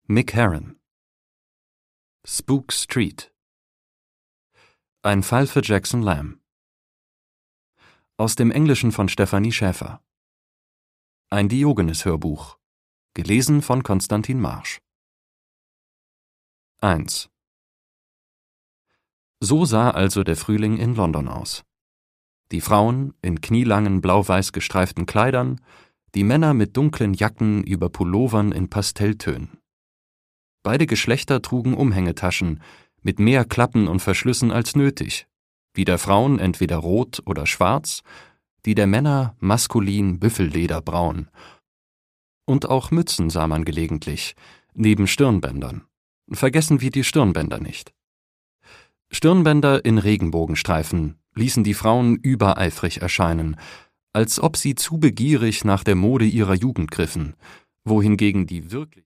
Mick Herron. Spook Street. Ein Fall für Jackson Lamb. Aus dem Englischen von Stephanie Schäfer. Ein Diogenes-Hörbuch. Gelesen von Konstantin Marsch. 1. So sah also der Frühling in London aus. Die Frauen in knielangen blau-weiß gestreiften Kleidern, die Männer mit dunklen Jacken über Pullovern in Pastelltönen. Beide Geschlechter trugen Umhängetaschen mit mehr Klappen und Verschlüssen als nötig, die der Frauen entweder rot oder schwarz, die der Männer maskulin büffellederbraun. Und auch Mützen sah man gelegentlich, neben Stirnbändern. Vergessen wir die Stirnbänder nicht. Stirnbänder in Regenbogenstreifen ließen die Frauen übereifrig erscheinen, als ob sie zu begierig nach der Mode ihrer Jugend griffen, wohingegen die wirklich